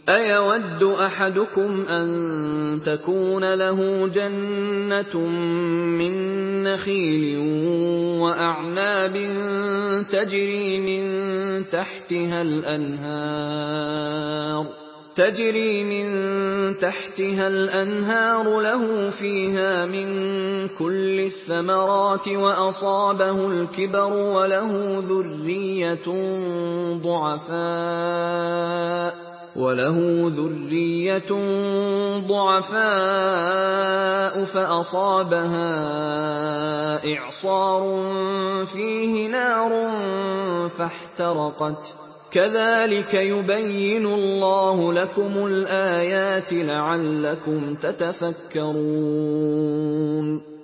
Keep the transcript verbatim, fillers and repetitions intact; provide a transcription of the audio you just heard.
أَيَوَدُّ أَحَدُكُمْ أَن تَكُونَ لَهُ جَنَّةٌ مِّن نَّخِيلٍ وَأَعْنَابٍ تَجْرِي مِن تَحْتِهَا الْأَنْهَارُ تَجْرِي مِن تَحْتِهَا الْأَنْهَارُ لَهُ فِيهَا مِن كُلِّ الثَّمَرَاتِ وَأَصَابَهُ الْكِبَرُ وَلَهُ ذُرِّيَّةٌ ضُعَفَاءُ وَلَهُ ذُرِّيَّةٌ ضُعَفَاءُ فَأَصَابَهَا إِعْصَارٌ فِيهِ نَارٌ فَاحْتَرَقَتْ ۗ كَذَٰلِكَ يُبَيِّنُ اللَّهُ لَكُمُ الْآيَاتِ لَعَلَّكُمْ تَتَفَكَّرُونَ